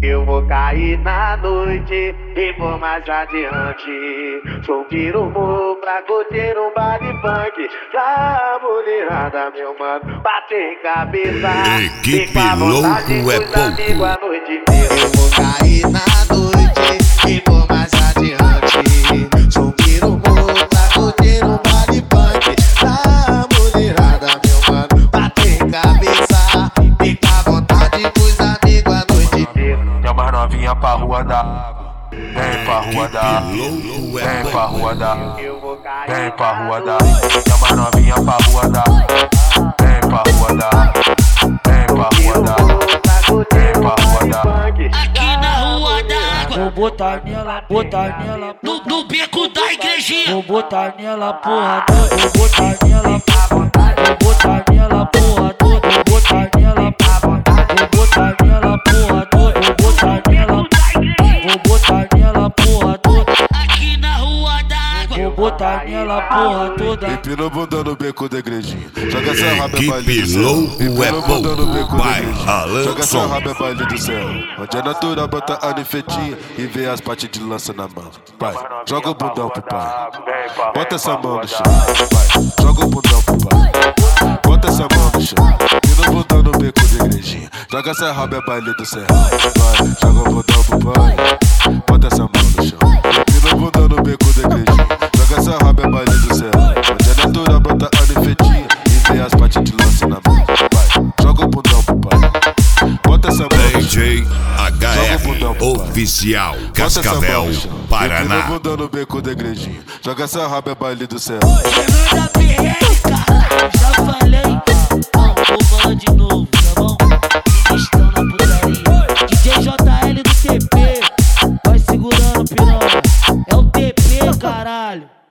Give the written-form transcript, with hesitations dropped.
Eu vou cair na noite e vou mais adiante. Subir o morro pra curtir um baile funk. Pra mulherada, meu mano, bater cabeça. Equipe Louco é pouco. A noite inteira. Eu vou cair na noite e vou mais adiante. Subir o morro pra curtir um baile funk. Pra mulherada, meu mano, bater cabeça. Fica à vontade com os amigos a noite inteira. Chama as novinha pra rua da água. Vem pra rua da água. Vem pra rua da água. Vem pra rua da água. Chama as novinha pra rua da água. Vem pra rua da água. Vem pra rua da água. Vem pra rua da água. Aqui na rua da água. Vou botar nela, No beco da igrejinha. vou botar nela, porra toda, vou botar nela, vou botar nela, porra toda, vou botar nela, vou botar nela, porra toda, vou botar nela, porra toda, Aqui na rua da água. vou botar nela, porra toda. Empina a bunda no beco da igrejinha. Joga essa raba é baile Equipe do céu. Louco Empina é a bunda no beco pouco. da Vai, igrejinha. Alan Joga essa Som. raba é baile do céu. Onde é natural, bota a nifetinha e vê as partes de lança na mão. Vai, joga o bundão pro pai. Bota essa mão no chão. Vai, joga o bundão pro pai. Bota essa mão no chão. Empina o bundão no beco da igrejinha. Joga essa raba é baile do céu. Vai, joga o bundão pro pai. Bota essa mão no chão. Empina o bundão no beco da igrejinha. Joga essa raba é baile do céu. Onde é natural, bota a nifetinha e vê as partes de lança na mão. Vai, joga o bundão pro pai. Bota essa mão no chão. DJ HR Oficial Cascavel, Paraná. Empina o bundão no beco da igrejinha. Joga essa raba é baile do céu. Fernanda PR, caralho, já falei. Não, vou falar de novo, tá bom? Eles estão na putaria. DJ JL do TP, vai segurando, piranha. É o TP, caralho.